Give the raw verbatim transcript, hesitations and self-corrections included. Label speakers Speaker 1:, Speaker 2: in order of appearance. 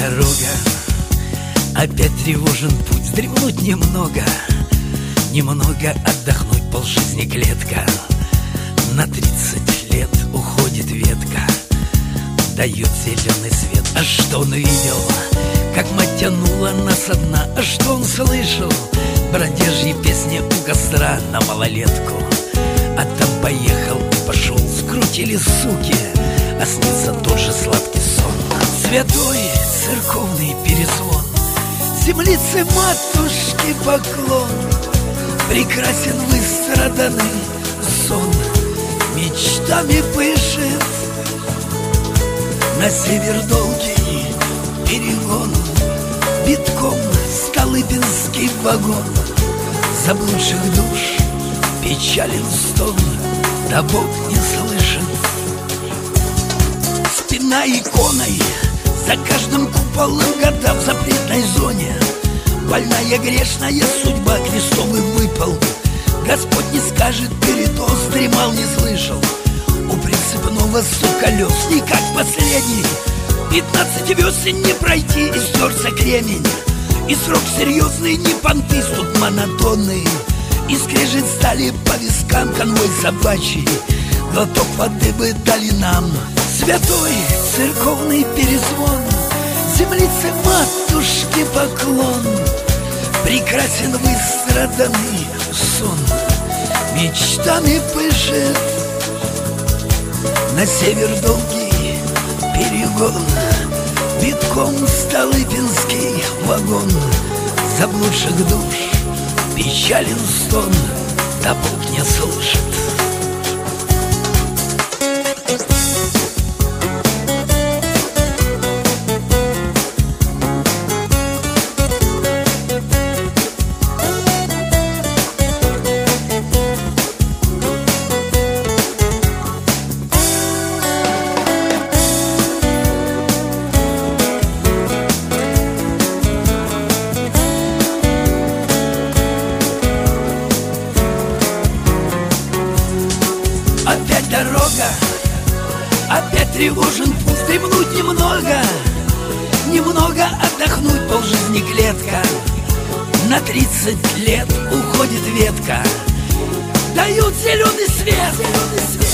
Speaker 1: дорога, опять тревожен путь. Вздремнуть немного, немного отдохнуть, полжизни клетка. На тридцать лет уходит ветка, дает зеленый свет. А что он видел? Как мать тянула нас со дна. А что он слышал? Бродяжьи песни у костра на малолетку. А там поехал и пошел, скрутили суки, а снится тот же сладкий сон. Святой церковный перезвон, землице матушки поклон. Прекрасен выстраданный сон, мечтами пышет. На север долгий перегон, битком Столыпинский вагон. Заблудших душ печален стон, да Бог не слышит. Спина иконой, за каждым куполом года в запретной зоне. Больная грешная судьба, крестовый выпал. Господь не скажет, передоз, дремал, не слышал. У прицепного колес никак последний. Пятнадцать весен не пройти, и стерся кремень. И срок серьезный, не понты, тут монотонный. И скрежет стали по вискам конвой собачий. Глоток воды бы дали нам. Святой церковный перезвон, землице матушки поклон. Прекрасен выстраданный сон, мечтами пышет. На север долгий перегон, битком Столыпинский вагон. Заблудших душ печален стон, да Бог не слышит. Опять дорога, опять тревожен путь. Вздремнуть немного, немного отдохнуть, полжизни клетка. На тридцать лет уходит ветка, дают зеленый свет.